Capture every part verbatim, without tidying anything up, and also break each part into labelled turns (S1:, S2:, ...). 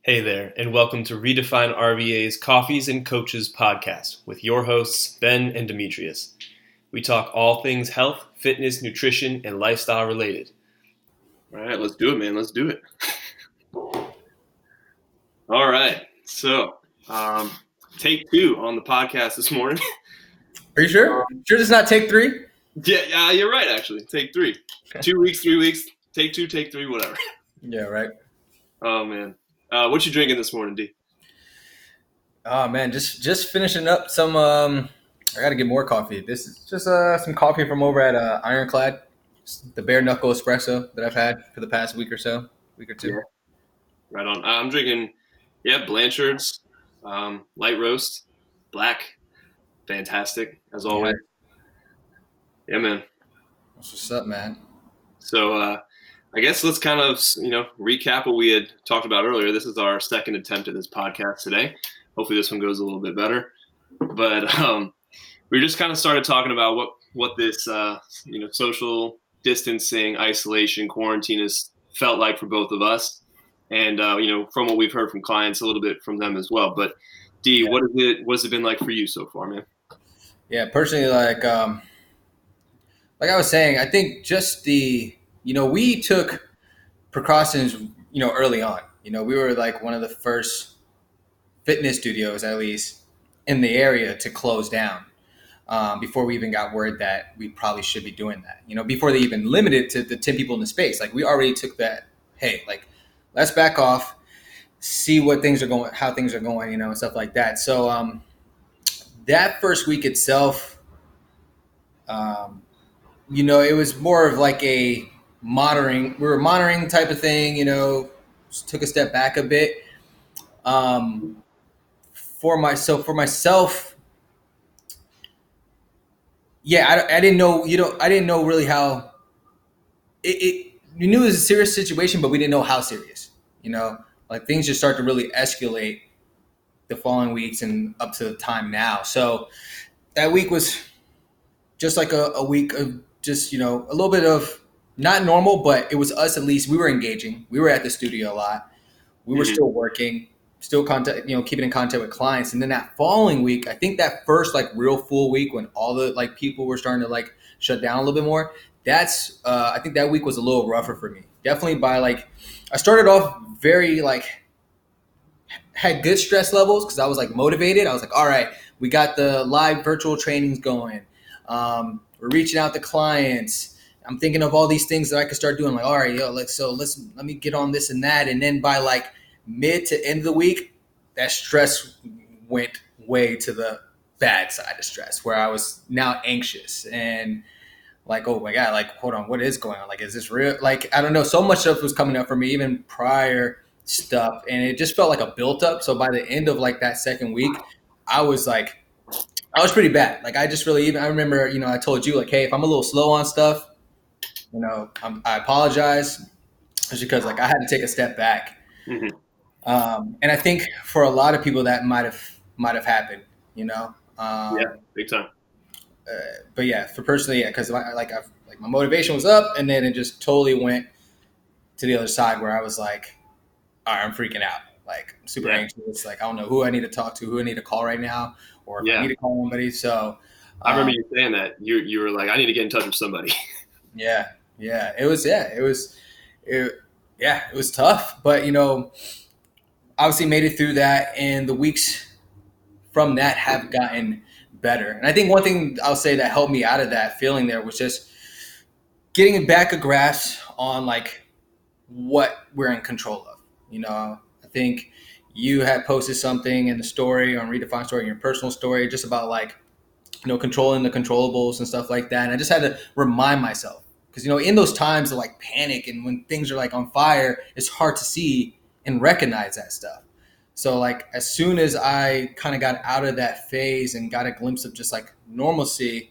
S1: Hey there, and welcome to Redefine R V A's Coffees and Coaches podcast with your hosts, Ben and Demetrius. We talk all things health, fitness, nutrition, and lifestyle related. All right, let's do it, man. Let's do it. All right, so um, take two on the podcast this morning.
S2: Are you sure? Um, sure it's not take three?
S1: Yeah, yeah, you're right, actually. Take three. Two weeks, three weeks, take two, take three, whatever.
S2: Yeah, right.
S1: Oh, man. Uh, what you drinking this morning, D?
S2: Oh man, just just finishing up some. Um, I gotta get more coffee. This is just uh some coffee from over at uh, Ironclad, the bare knuckle espresso that I've had for the past week or so, week or two.
S1: Yeah. Right on. I'm drinking, yeah, Blanchard's, um, light roast, black, fantastic as always. Yeah, yeah man.
S2: What's what's up, man?
S1: So, uh, I guess let's kind of, you know, recap what we had talked about earlier. This is our second attempt at this podcast today. Hopefully this one goes a little bit better. But um, we just kind of started talking about what, what this, uh, you know, social distancing, isolation, quarantine has felt like for both of us. And, uh, you know, from what we've heard from clients, a little bit from them as well. But, D, yeah. what, is it, what has it been like for you so far, man?
S2: Yeah, personally, like, um, like I was saying, I think just the – you know, we took precautions, you know, early on. You know, we were like one of the first fitness studios, at least in the area, to close down um, before we even got word that we probably should be doing that. You know, before they even limited to the ten people in the space. Like, we already took that, hey, like, let's back off, see what things are going, how things are going, you know, and stuff like that. So um, that first week itself, um, you know, it was more of like a monitoring, we were monitoring type of thing, you know, just took a step back a bit. Um, for myself, for myself, yeah, I, I didn't know, you know, I didn't know really how it, it, you knew it was a serious situation, but we didn't know how serious, you know, like things just start to really escalate the following weeks and up to the time now. So that week was just like a, a week of just, you know, a little bit of not normal, but it was us, at least we were engaging. We were at the studio a lot. We were mm-hmm. still working, still contact, you know, keeping in contact with clients. And then that following week, I think that first like real full week when all the like people were starting to like shut down a little bit more, that's, uh, I think that week was a little rougher for me. Definitely by like, I started off very like, had good stress levels because I was like motivated. I was like, all right, we got the live virtual trainings going. Um, we're reaching out to clients. I'm thinking of all these things that I could start doing. Like, all right, yo, like, so let's, let me get on this and that. And then by like mid to end of the week, that stress went way to the bad side of stress where I was now anxious and like, oh my God, like, hold on, what is going on? Like, is this real? Like, I don't know. So much stuff was coming up for me, even prior stuff. And it just felt like a built up. So by the end of like that second week, I was like, I was pretty bad. Like, I just really even, I remember, you know, I told you like, hey, if I'm a little slow on stuff, you know, I'm, I apologize. Just because like I had to take a step back. Mm-hmm. Um, and I think for a lot of people that might have, might have happened, you know? Um,
S1: yeah, big time.
S2: Uh, but yeah, for personally, yeah, because like I've, like my motivation was up, and then it just totally went to the other side where I was like, all right, I'm freaking out. Like, I'm super yeah. anxious. Like, I don't know who I need to talk to, who I need to call right now, or if yeah. I need to call somebody. So
S1: I remember um, you saying that you you were like, I need to get in touch with somebody.
S2: yeah, yeah, it was yeah, it was, it, yeah, it was tough, but you know, obviously made it through that, and the weeks from that have gotten better. And I think one thing I'll say that helped me out of that feeling there was just getting back a grasp on like what we're in control of. You know, I think you had posted something in the story on Redefine Story, your personal story, just about like, you know, controlling the controllables and stuff like that. And I just had to remind myself because, you know, in those times of like panic and when things are like on fire, it's hard to see and recognize that stuff. So like as soon as I kind of got out of that phase and got a glimpse of just like normalcy,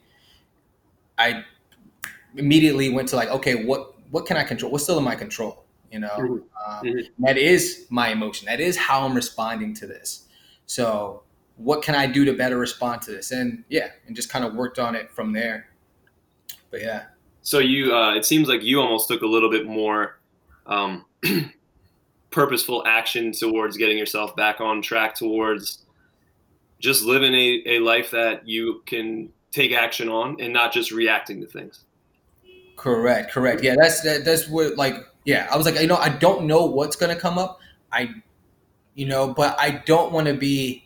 S2: I immediately went to like, okay, what, what can I control? What's still in my control? You know, mm-hmm. Um, mm-hmm. that is my emotion. That is how I'm responding to this. So what can I do to better respond to this? And yeah, and just kind of worked on it from there. But yeah.
S1: So you, uh, it seems like you almost took a little bit more um, purposeful action towards getting yourself back on track, towards just living a, a life that you can take action on and not just reacting to things.
S2: Correct, correct. Yeah, that's that, that's what like yeah, I was like, you know, I don't know what's gonna come up. I you know, but I don't want to be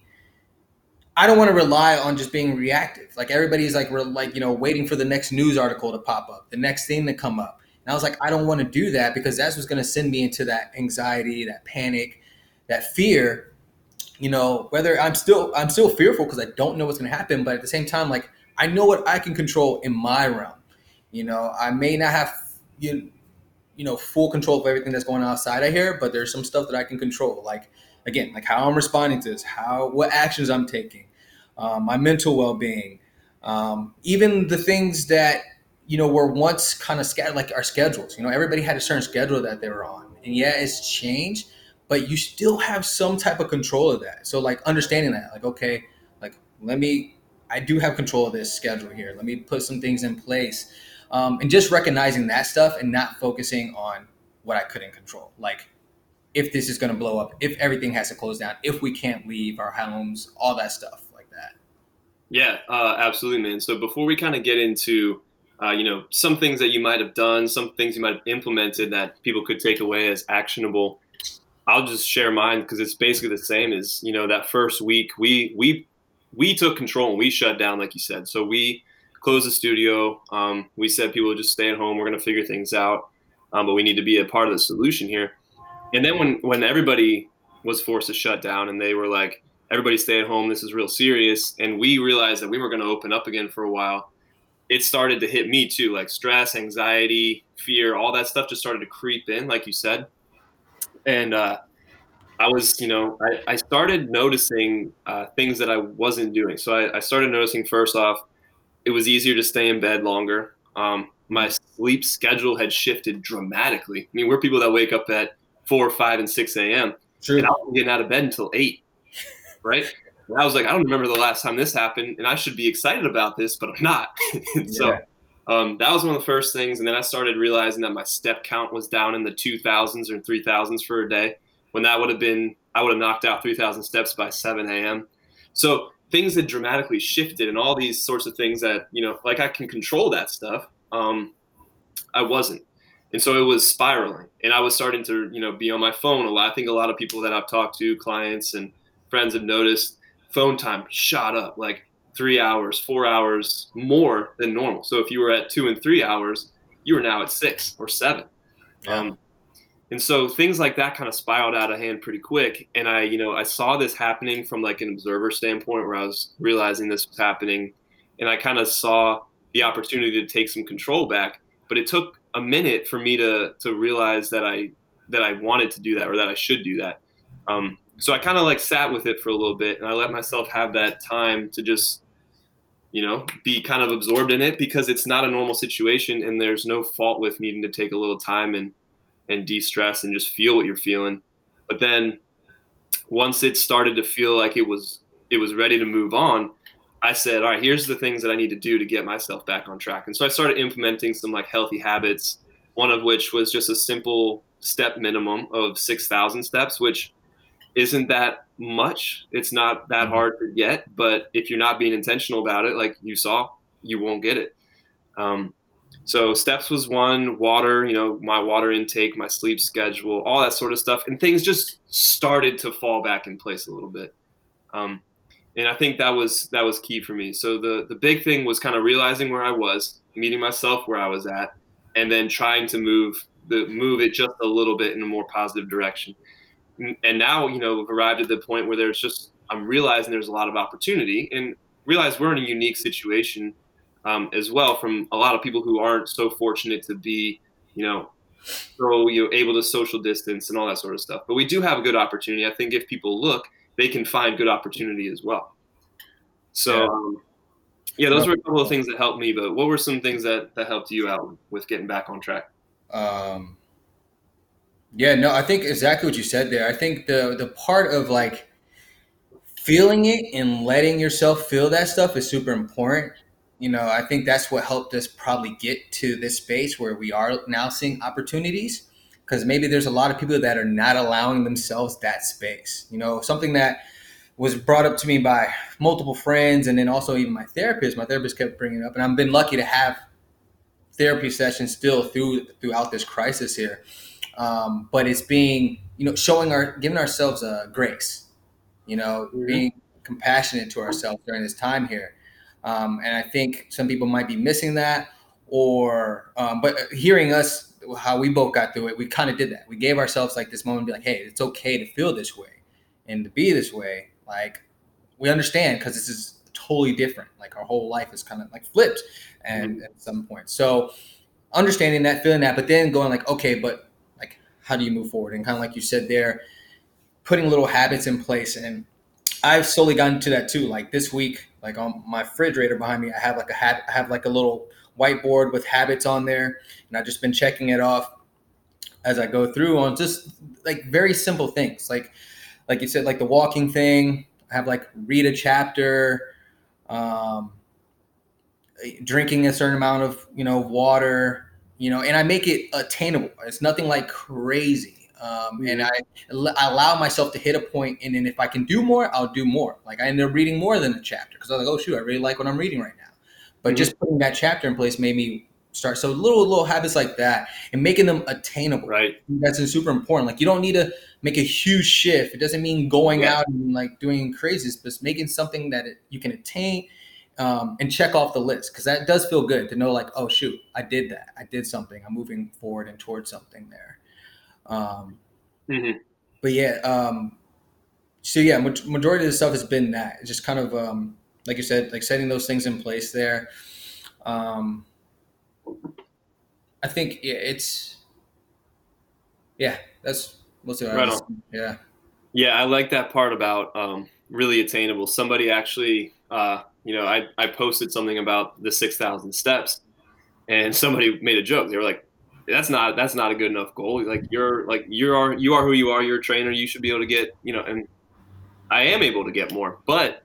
S2: I don't want to rely on just being reactive. Like everybody's like we're like, you know, waiting for the next news article to pop up, the next thing to come up. And I was like, I don't want to do that because that's what's gonna send me into that anxiety, that panic, that fear. You know, whether I'm still I'm still fearful because I don't know what's gonna happen, but at the same time, like I know what I can control in my realm. You know, I may not have you, you know full control of everything that's going on outside of here, but there's some stuff that I can control. Like again, like how I'm responding to this, how what actions I'm taking, um, my mental well-being, um, even the things that you know were once kind of scattered, like our schedules. You know, everybody had a certain schedule that they were on, and yeah, it's changed, but you still have some type of control of that. So like understanding that, like okay, like let me, I do have control of this schedule here. Let me put some things in place. Um, and just recognizing that stuff and not focusing on what I couldn't control. Like if this is going to blow up, if everything has to close down, if we can't leave our homes, all that stuff like that.
S1: Yeah, uh, absolutely, man. So before we kind of get into, uh, you know, some things that you might have done, some things you might have implemented that people could take away as actionable, I'll just share mine because it's basically the same as, you know, that first week we, we, we took control and we shut down, like you said. So we closed the studio. Um, we said people just stay at home. We're going to figure things out. Um, but we need to be a part of the solution here. And then when, when everybody was forced to shut down and they were like, everybody stay at home, this is real serious. And we realized that we were going to open up again for a while. It started to hit me too, like stress, anxiety, fear, all that stuff just started to creep in, like you said. And, uh, I was, you know, I, I started noticing uh, things that I wasn't doing. So I, I started noticing first off, it was easier to stay in bed longer. Um, my sleep schedule had shifted dramatically. I mean, we're people that wake up at four, five, and six a.m.
S2: True.
S1: And I wasn't getting out of bed until eight, right? And I was like, I don't remember the last time this happened, and I should be excited about this, but I'm not. so
S2: Yeah.
S1: um, that was one of the first things. And then I started realizing that my step count was down in the two thousands or three thousands for a day, when that would have been, I would have knocked out three thousand steps by seven a.m. So things had dramatically shifted, and all these sorts of things that, you know, like I can control that stuff. Um, I wasn't. And so it was spiraling, and I was starting to, you know, be on my phone a lot. I think a lot of people that I've talked to, clients and friends, have noticed phone time shot up like three hours, four hours more than normal. So if you were at two and three hours, you were now at six or seven.
S2: Yeah.
S1: Um, And so things like that kind of spiraled out of hand pretty quick. And I, you know, I saw this happening from like an observer standpoint, where I was realizing this was happening, and I kind of saw the opportunity to take some control back. But it took a minute for me to to realize that I that I wanted to do that, or that I should do that. Um, so I kind of like sat with it for a little bit, and I let myself have that time to just, you know, be kind of absorbed in it, because it's not a normal situation, and there's no fault with needing to take a little time and and de-stress and just feel what you're feeling. But then once it started to feel like it was it was ready to move on, I said, all right, here's the things that I need to do to get myself back on track. And so I started implementing some like healthy habits, one of which was just a simple step minimum of six thousand steps, which isn't that much. It's not that hard to get, but if you're not being intentional about it, like you saw, you won't get it. Um, So steps was one, water, you know, my water intake, my sleep schedule, all that sort of stuff. And things just started to fall back in place a little bit. Um, and I think that was that was key for me. So the the big thing was kind of realizing where I was, meeting myself where I was at, and then trying to move the move it just a little bit in a more positive direction. And now, you know, we've arrived at the point where there's just, I'm realizing there's a lot of opportunity, and realize we're in a unique situation um, as well, from a lot of people who aren't so fortunate to be, you know, so you know, able to social distance and all that sort of stuff. But we do have a good opportunity. I think if people look, they can find good opportunity as well. So,
S2: Yeah.
S1: um, yeah, those were a couple of things that helped me. But what were some things that, that helped you out with getting back on track?
S2: Um, yeah, no, I think exactly what you said there. I think the the part of like feeling it and letting yourself feel that stuff is super important. You know, I think that's what helped us probably get to this space where we are now seeing opportunities. because maybe there's a lot of people that are not allowing themselves that space. You know, something that was brought up to me by multiple friends, and then also even my therapist. My therapist kept bringing it up, and I've been lucky to have therapy sessions still through throughout this crisis here. Um, but it's being, you know, showing our, giving ourselves a grace, you know, mm-hmm. being compassionate to ourselves during this time here. Um, and I think some people might be missing that, or, um, but hearing us, how we both got through it, we kind of did that. We gave ourselves like this moment to be like, hey, it's okay to feel this way and to be this way. Like, we understand, because this is totally different. Like, our whole life is kind of like flipped and mm-hmm. at some point. So understanding that, feeling that, but then going like, okay, but like, how do you move forward? And kind of like you said there, putting little habits in place. And I've slowly gotten to that too. Like this week, like on my refrigerator behind me, I have like a habit, I have like a little whiteboard with habits on there. And I've just been checking it off as I go through on just like very simple things. Like, like you said, like the walking thing, I have like read a chapter, um, drinking a certain amount of, you know, water, you know, and I make it attainable. It's nothing like crazy. Um, mm-hmm. And I, I allow myself to hit a point, and then if I can do more, I'll do more. Like, I end up reading more than a chapter because I was like, oh shoot, I really like what I'm reading right now. But mm-hmm. just putting that chapter in place made me start. So little, little habits like that and making them attainable.
S1: Right.
S2: That's super important. Like, you don't need to make a huge shift. It doesn't mean going yeah. out and like doing crazy, but making something that it, you can attain. Um, and check off the list, because that does feel good to know, like, oh shoot, I did that. I did something. I'm moving forward and towards something there. Um, mm-hmm. But yeah, um, so yeah, majority of the stuff has been that. It's just kind of um, like you said, like setting those things in place there. Um, I think yeah, it's yeah, that's mostly what
S1: right
S2: I was,
S1: on.
S2: Yeah,
S1: yeah, I like that part about um, really attainable. Somebody actually. Uh, You know, I, I posted something about the six thousand steps, and somebody made a joke. They were like, that's not, that's not a good enough goal. Like, you're like, you are, you are who you are. You're a trainer. You should be able to get, you know, and I am able to get more. But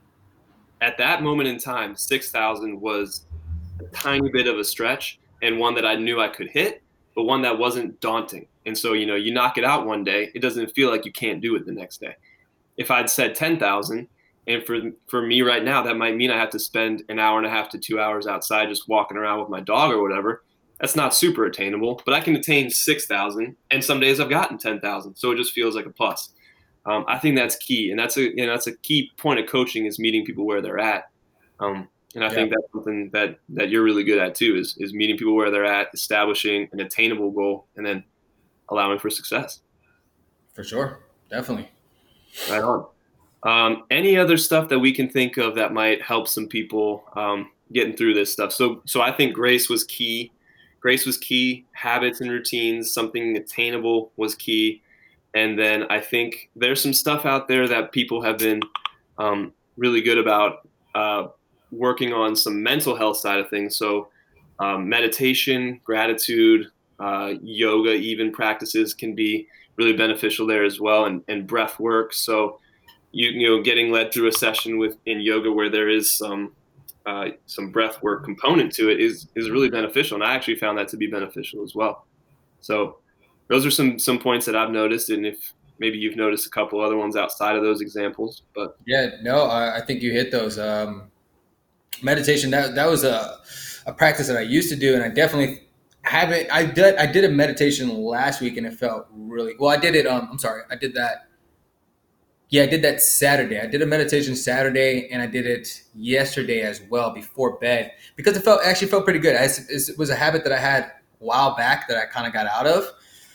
S1: at that moment in time, six thousand was a tiny bit of a stretch, and one that I knew I could hit, but one that wasn't daunting. And so, you know, you knock it out one day, it doesn't feel like you can't do it the next day. If I'd said ten thousand, and for for me right now, that might mean I have to spend an hour and a half to two hours outside just walking around with my dog or whatever. That's not super attainable, but I can attain six thousand, and some days I've gotten ten thousand. So it just feels like a plus. Um, I think that's key, and that's a you know that's a key point of coaching, is meeting people where they're at. Um, and I yeah. think that's something that that you're really good at too, is is meeting people where they're at, establishing an attainable goal, and then allowing for success.
S2: For sure, definitely.
S1: Right on. Um, any other stuff that we can think of that might help some people um, getting through this stuff? So, so I think grace was key. Grace was key. Habits and routines, something attainable, was key. And then I think there's some stuff out there that people have been um, really good about uh, working on, some mental health side of things. So um, meditation, gratitude, uh, yoga, even practices can be really beneficial there as well, and, and breath work. So You, you know, getting led through a session with in yoga where there is some uh, some breath work component to it is is really beneficial, and I actually found that to be beneficial as well. So those are some some points that I've noticed, and if maybe you've noticed a couple other ones outside of those examples. But
S2: yeah, no, I, I think you hit those. Um, meditation, that that was a a practice that I used to do, and I definitely haven't. I did I did a meditation last week, and it felt really well. I did it. Um, I'm sorry, I did that. Yeah, I did that Saturday. I did a meditation Saturday, and I did it yesterday as well before bed, because it felt actually felt pretty good. I, it was a habit that I had a while back that I kind of got out of,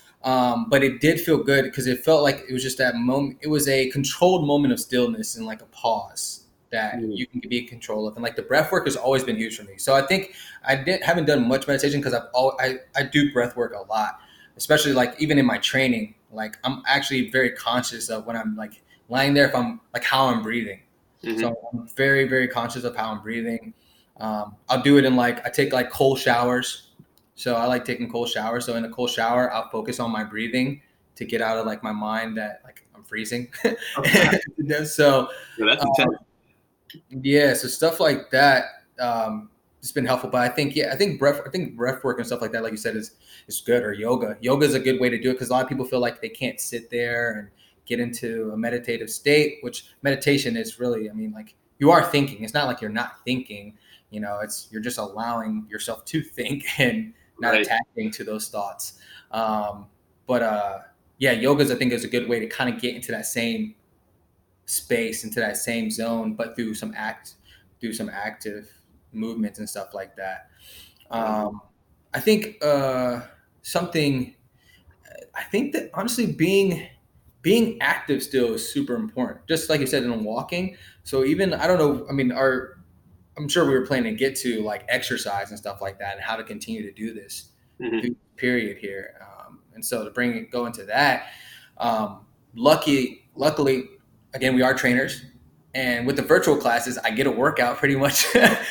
S2: um, but it did feel good because it felt like it was just that moment. It was a controlled moment of stillness and like a pause that mm. you can be in control of, and like the breath work has always been huge for me. So I think I did haven't done much meditation because I've all, I I do breath work a lot, especially like even in my training. Like, I'm actually very conscious of when I'm like lying there, if I'm like how I'm breathing. Mm-hmm. So I'm very, very conscious of how I'm breathing. Um, I'll do it in like, I take like cold showers. So I like taking cold showers. So in a cold shower, I'll focus on my breathing to get out of like my mind that like I'm freezing. Okay. so
S1: yeah, that's intense.
S2: Um, yeah, so stuff like that. Um, it's been helpful. But I think, yeah, I think breath, I think breath work and stuff like that, like you said, is is good. Or yoga. Yoga is a good way to do it because a lot of people feel like they can't sit there and get into a meditative state. Which meditation is really, I mean, like you are thinking. It's not like you're not thinking. You know, it's you're just allowing yourself to think and not
S1: Right.
S2: attaching to those thoughts. Um, but uh, yeah, yoga's I think is a good way to kind of get into that same space, into that same zone, but through some act, through some active movements and stuff like that. Um, I think uh, something. I think that honestly, being being active still is super important. Just like you said in walking. So even I don't know. I mean, our I'm sure we were planning to get to like exercise and stuff like that, and how to continue to do this
S1: Mm-hmm.
S2: through the period here. Um, and so to bring it go into that, um, lucky, luckily, again we are trainers, and with the virtual classes, I get a workout pretty much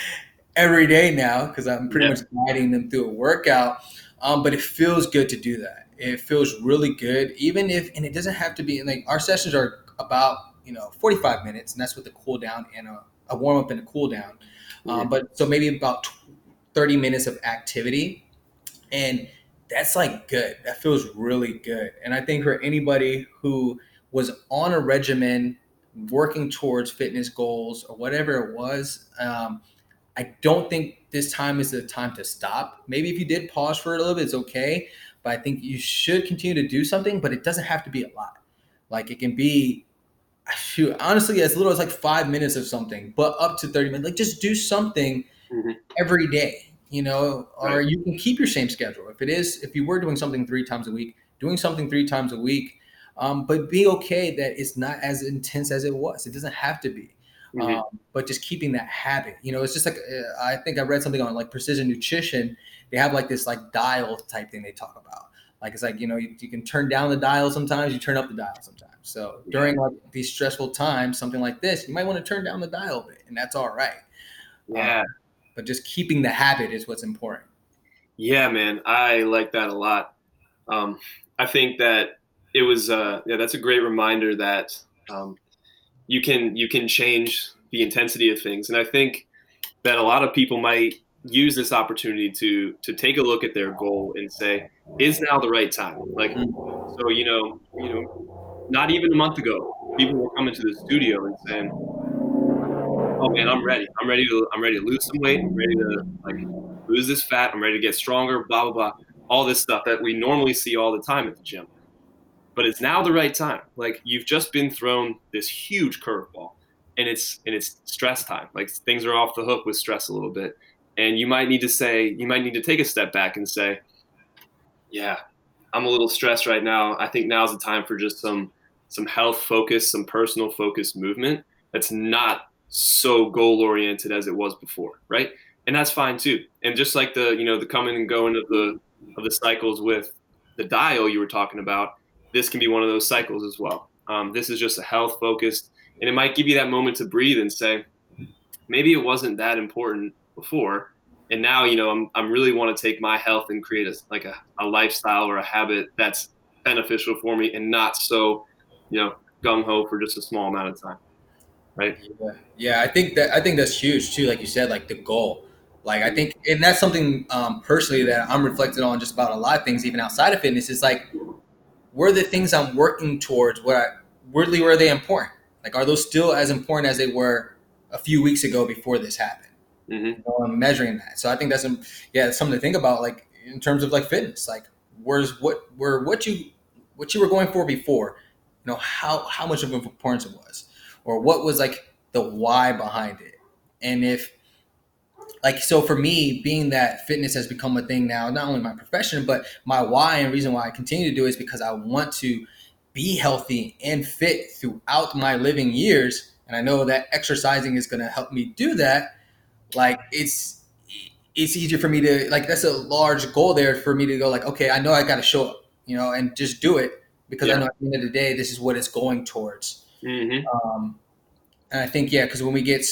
S2: every day now because I'm pretty
S1: Yeah.
S2: much guiding them through a workout. Um, but it feels good to do that. It feels really good, even if, and it doesn't have to be like our sessions are about you know forty-five minutes, and that's with a cool down and a, a warm up and a cool down. Um, but so maybe about thirty minutes of activity. And that's like good. That feels really good. And I think for anybody who was on a regimen, working towards fitness goals or whatever it was, um, I don't think this time is the time to stop. Maybe if you did pause for a little bit, it's okay. But I think you should continue to do something, but it doesn't have to be a lot. Like it can be, shoot, honestly, as little as like five minutes of something, but up to thirty minutes. Like just do something
S1: Mm-hmm.
S2: every day, you know, or
S1: Right.
S2: you can keep your same schedule. If it is, if you were doing something three times a week, doing something three times a week, um, but be okay that it's not as intense as it was. It doesn't have to be.
S1: Mm-hmm.
S2: Um, but just keeping that habit, you know, it's just like, uh, I think I read something on like precision nutrition. They have like this like dial type thing they talk about. Like, it's like, you know, you, you can turn down the dial sometimes, you turn up the dial sometimes. So during like these stressful times, something like this, you might want to turn down the dial a bit, and that's all right.
S1: Yeah.
S2: Um, but just keeping the habit is what's important.
S1: Yeah, man. I like that a lot. Um, I think that it was, uh, yeah, that's a great reminder that um, you can you can change the intensity of things, and I think that a lot of people might use this opportunity to to take a look at their goal and say, is now the right time? Like, so you know, you know, not even a month ago, people were coming to the studio and saying, "Oh man, I'm ready. I'm ready to I'm ready to lose some weight. I'm ready to like lose this fat. I'm ready to get stronger." Blah blah blah. All this stuff that we normally see all the time at the gym. But it's now the right time. Like you've just been thrown this huge curveball, and it's and it's stress time. Like things are off the hook with stress a little bit, and you might need to say you might need to take a step back and say, "Yeah, I'm a little stressed right now. I think now's the time for just some some health focus, some personal focused movement that's not so goal oriented as it was before, right?" And that's fine too. And just like the you know the coming and going of the of the cycles with the dial you were talking about, this can be one of those cycles as well. Um, this is just a health focused, and it might give you that moment to breathe and say, maybe it wasn't that important before, and now you know I'm I'm really want to take my health and create a like a, a lifestyle or a habit that's beneficial for me and not so you know gung ho for just a small amount of time, right?
S2: Yeah. Yeah, I think that I think that's huge too. Like you said, like the goal. Like I think, and that's something um, personally that I'm reflecting on just about a lot of things, even outside of fitness. Is like, were the things I'm working towards what I weirdly were they important? Like, are those still as important as they were a few weeks ago before this happened?
S1: Mm-hmm.
S2: You know, I'm measuring that. So I think that's some, yeah, it's something to think about. Like in terms of like fitness, like where's what were what you what you were going for before? You know how how much of importance it was, or what was like the why behind it, and if like so for me being that fitness has become a thing now, not only my profession but my why and reason why I continue to do it is because I want to be healthy and fit throughout my living years, and I know that exercising is going to help me do that. Like it's it's easier for me to like that's a large goal there for me to go like, okay, I know I got to show up, you know, and just do it because I
S1: Yeah.
S2: know at the end of the day this is what it's going towards.
S1: Mm-hmm.
S2: um and I think, yeah, because when we get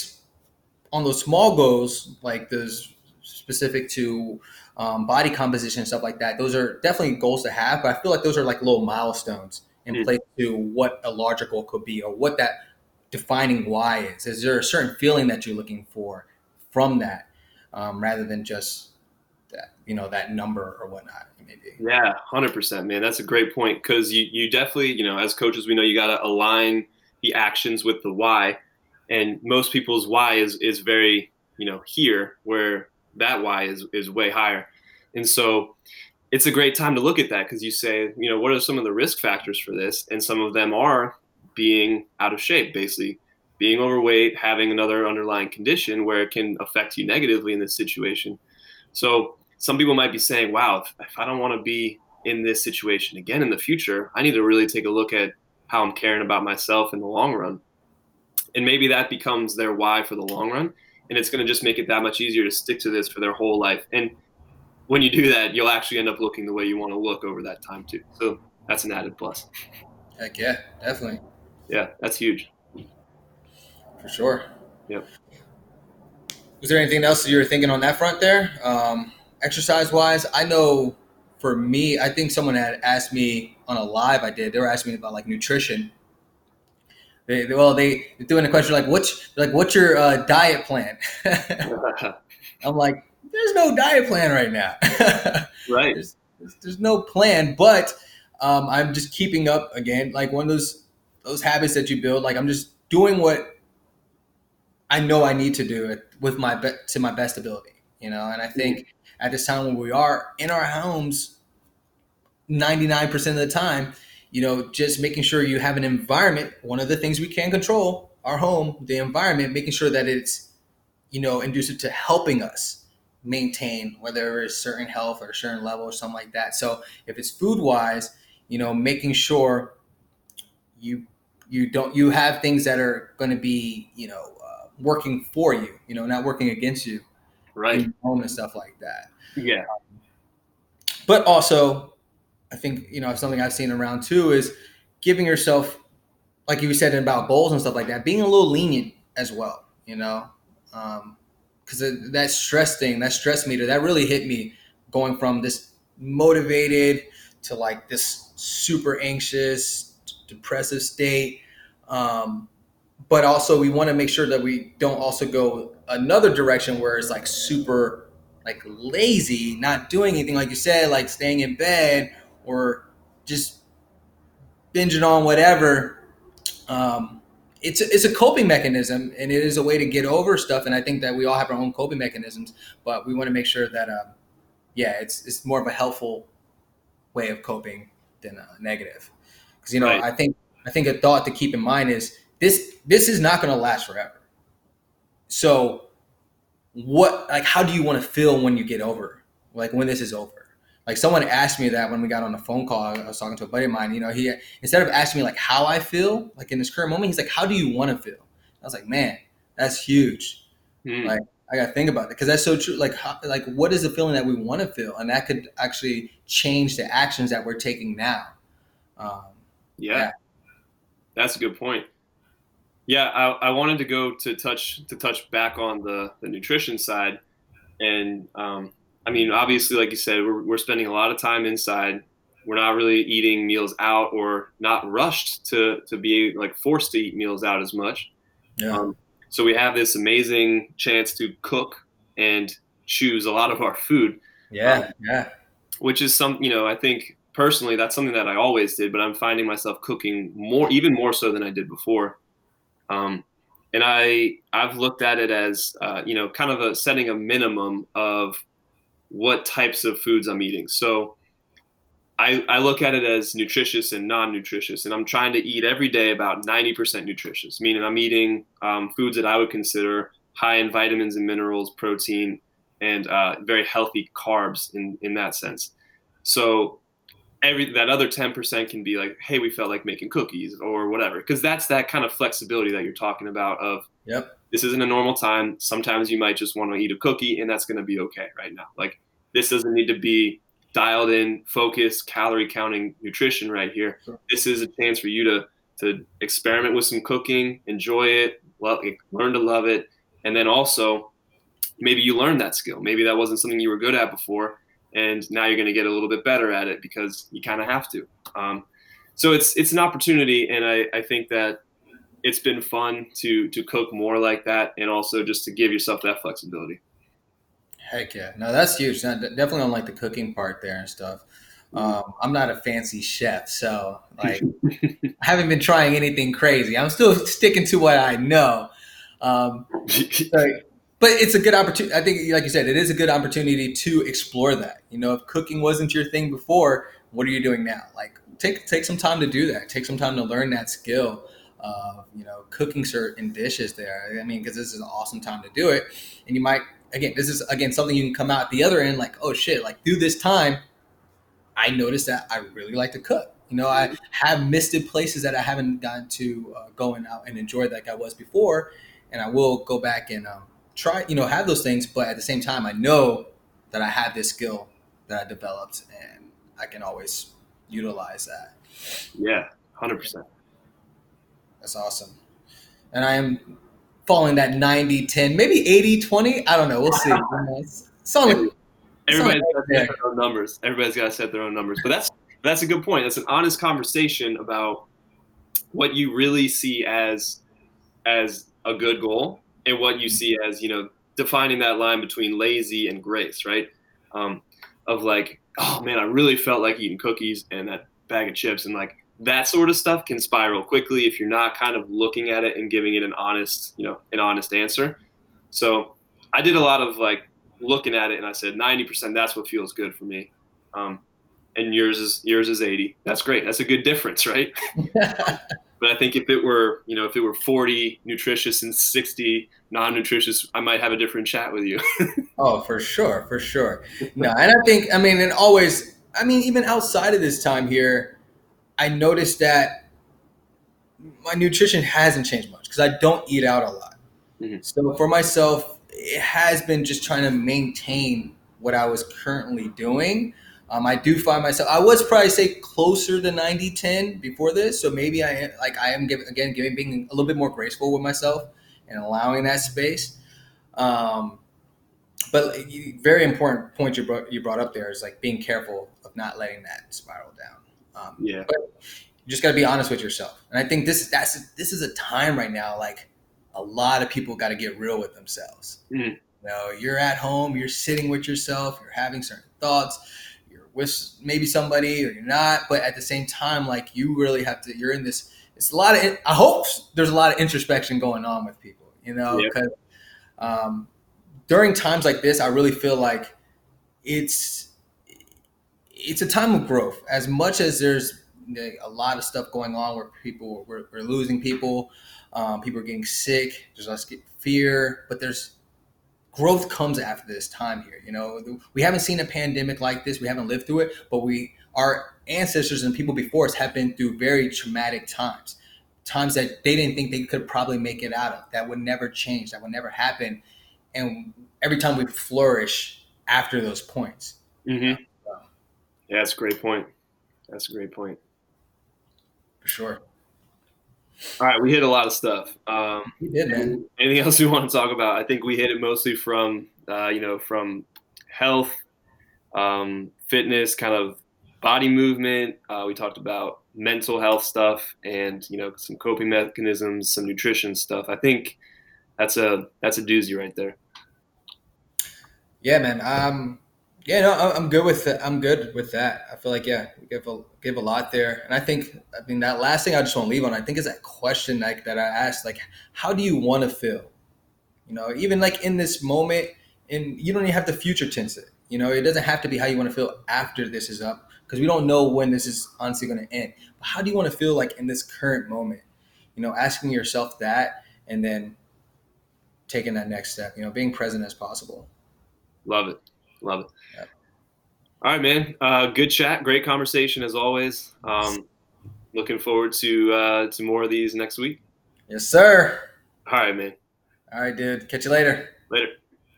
S2: on those small goals, like those specific to um, body composition and stuff like that, those are definitely goals to have. But I feel like those are like little milestones in
S1: Mm-hmm.
S2: place to what a larger goal could be, or what that defining why is. Is there a certain feeling that you're looking for from that? um, rather than just that, you know, that number or whatnot. Maybe.
S1: Yeah, one hundred percent, man. That's a great point because you, you definitely, you know, as coaches, we know you got to align the actions with the why. And most people's why is, is very, you know, here where that why is, is way higher. And so it's a great time to look at that because you say, you know, what are some of the risk factors for this? And some of them are being out of shape, basically being overweight, having another underlying condition where it can affect you negatively in this situation. So some people might be saying, wow, if, if I don't want to be in this situation again in the future, I need to really take a look at how I'm caring about myself in the long run. And maybe that becomes their why for the long run. And it's going to just make it that much easier to stick to this for their whole life. And when you do that, you'll actually end up looking the way you want to look over that time too. So that's an added plus.
S2: Heck yeah, definitely.
S1: Yeah, that's huge.
S2: For sure.
S1: Yep.
S2: Was there anything else that you were thinking on that front there? Um, exercise wise, I know for me, I think someone had asked me on a live I did, they were asking me about like nutrition. They, they well, they they're doing a question like, what's like, what's your uh, diet plan? I'm like, there's no diet plan right now.
S1: Right.
S2: There's, there's, there's no plan, but um, I'm just keeping up again, like one of those those habits that you build. Like I'm just doing what I know I need to do it with my be- to my best ability, you know. And I think mm-hmm. at this time when we are in our homes, ninety-nine percent of the time, you know, just making sure you have an environment. One of the things we can control, our home, the environment, making sure that it's, you know, inducive to helping us maintain whether it's certain health or a certain level or something like that. So if it's food wise, you know, making sure you you don't you have things that are going to be, you know, uh, working for you, you know, not working against you,
S1: right?
S2: In home and stuff like that.
S1: Yeah.
S2: But also, I think, you know, something I've seen around too is giving yourself, like you said about goals and stuff like that, being a little lenient as well, you know, because um, that stress thing, that stress meter, that really hit me going from this motivated to like this super anxious, depressive state. Um, but also we want to make sure that we don't also go another direction where it's like super like lazy, not doing anything, like you said, like staying in bed or just binging on whatever. Um, it's, a, it's a coping mechanism and it is a way to get over stuff. And I think that we all have our own coping mechanisms, but we want to make sure that, um, yeah, it's, it's more of a helpful way of coping than a negative. Because, you know, right. I think, I think a thought to keep in mind is this, this is not going to last forever. So what, like, how do you want to feel when you get over, like when this is over? Like someone asked me that when we got on the phone call. I was talking to a buddy of mine, you know, he, instead of asking me like how I feel, like in this current moment, he's like, how do you want to feel? I was like, man, that's huge. Mm. Like I got to think about it because that's so true. Like, how, like what is the feeling that we want to feel? And that could actually change the actions that we're taking now. Um,
S1: yeah. yeah. That's a good point. Yeah. I, I wanted to go to touch, to touch back on the, the nutrition side and, um, I mean, obviously, like you said, we're, we're spending a lot of time inside. We're not really eating meals out or not rushed to, to be like forced to eat meals out as much.
S2: Yeah.
S1: Um, so we have this amazing chance to cook and choose a lot of our food.
S2: Yeah.
S1: Um,
S2: yeah.
S1: Which is some, you know, I think personally that's something that I always did, but I'm finding myself cooking more, even more so than I did before. Um, and I, I've looked at it as, uh, you know, kind of a setting a minimum of what types of foods I'm eating. So I, I look at it as nutritious and non-nutritious, and I'm trying to eat every day about ninety percent nutritious, meaning I'm eating um, foods that I would consider high in vitamins and minerals, protein, and uh, very healthy carbs in, in that sense. So every that other ten percent can be like, hey, we felt like making cookies or whatever, because that's that kind of flexibility that you're talking about of,
S2: yep.
S1: This isn't a normal time. Sometimes you might just want to eat a cookie, and that's going to be okay right now. Like this doesn't need to be dialed in, focused, calorie counting nutrition right here.
S2: Sure.
S1: This is a chance for you to to experiment with some cooking, enjoy it, love, learn to love it, and then also maybe you learn that skill. Maybe that wasn't something you were good at before, and now you're going to get a little bit better at it because you kind of have to. Um, so it's it's an opportunity, and I, I think that it's been fun to to cook more like that, and also just to give yourself that flexibility.
S2: Heck yeah. No, that's huge. Not, definitely on like the cooking part there and stuff. Um, I'm not a fancy chef, so like I haven't been trying anything crazy. I'm still sticking to what I know. Um, so, but it's a good opportunity. I think, like you said, it is a good opportunity to explore that. You know, if cooking wasn't your thing before, what are you doing now? Like, take take some time to do that. Take some time to learn that skill. Uh, you know, cooking certain dishes there. I mean, because this is an awesome time to do it, and you might again, this is again something you can come out the other end like, oh shit, like through this time, I noticed that I really like to cook. You know, I have misted places that I haven't gotten to uh, going out and enjoy like I was before, and I will go back and um, try, you know, have those things. But at the same time, I know that I have this skill that I developed, and I can always utilize that.
S1: Yeah, one hundred percent.
S2: That's awesome. And I am following that ninety ten, maybe eighty twenty. I don't know. We'll see. It's on,
S1: Everybody's got to set their own numbers. Everybody's got to set their own numbers. But that's that's a good point. That's an honest conversation about what you really see as as a good goal and what you see as, you know, defining that line between lazy and grace, right? Um, of like, oh man, I really felt like eating cookies and that bag of chips, and like that sort of stuff can spiral quickly if you're not kind of looking at it and giving it an honest, you know, an honest answer. So I did a lot of like looking at it, and I said ninety percent, that's what feels good for me. Um, and yours is yours is eighty. That's great. That's a good difference, right? But I think if it were, you know, if it were forty nutritious and sixty non-nutritious, I might have a different chat with you.
S2: Oh, for sure, for sure. No, and I think, I mean, and always, I mean, even outside of this time here, I noticed that my nutrition hasn't changed much because I don't eat out a lot. Mm-hmm. So for myself, it has been just trying to maintain what I was currently doing. Um, I do find myself, I was probably say closer to ninety ten before this. So maybe I am, like I am giving, again, giving, being a little bit more graceful with myself and allowing that space. Um, but very important point you brought, you brought up there is like being careful of not letting that spiral down. Um,
S1: yeah.
S2: But you just got to be honest with yourself. And I think this, that's, this is a time right now, like a lot of people got to get real with themselves. Mm. You know, you're at home, you're sitting with yourself, you're having certain thoughts, you're with maybe somebody or you're not, but at the same time, like you really have to, you're in this, it's a lot of, I hope there's a lot of introspection going on with people, you know, because yeah. um, during times like this, I really feel like it's, it's a time of growth. As much as there's a lot of stuff going on where people, we're, we're losing people, um, people are getting sick, there's less fear, but there's, growth comes after this time here. You know, we haven't seen a pandemic like this. We haven't lived through it, but we, our ancestors and people before us have been through very traumatic times, times that they didn't think they could probably make it out of, that would never change, that would never happen. And every time we flourish after those points.
S1: Mm-hmm. So, yeah, that's a great point. That's a great point.
S2: For sure.
S1: All right, we hit a lot of stuff. Um,
S2: we did, man.
S1: Anything else you want to talk about? I think we hit it mostly from, uh, you know, from health, um, fitness, kind of body movement. Uh, we talked about mental health stuff, and you know, some coping mechanisms, some nutrition stuff. I think that's a that's a doozy right there.
S2: Yeah, man. Um, yeah, no, I'm good with that. I'm good with that. I feel like yeah, we give a give a lot there, and I think I mean that last thing I just want to leave on. I think is that question like that I asked, like, how do you want to feel? You know, even like in this moment, and you don't even have to future tense it. You know, it doesn't have to be how you want to feel after this is up, because we don't know when this is honestly going to end. But how do you want to feel like in this current moment? You know, asking yourself that, and then taking that next step. You know, being present as possible.
S1: Love it. Love it. Yeah. All right, man. Uh, good chat. Great conversation as always. Um, looking forward to uh, to more of these next week.
S2: Yes, sir.
S1: All right, man.
S2: All right, dude. Catch you later.
S1: Later.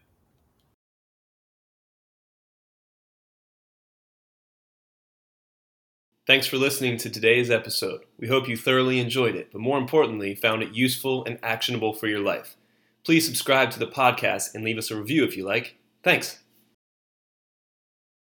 S1: Thanks for listening to today's episode. We hope you thoroughly enjoyed it, but more importantly, found it useful and actionable for your life. Please subscribe to the podcast and leave us a review if you like. Thanks.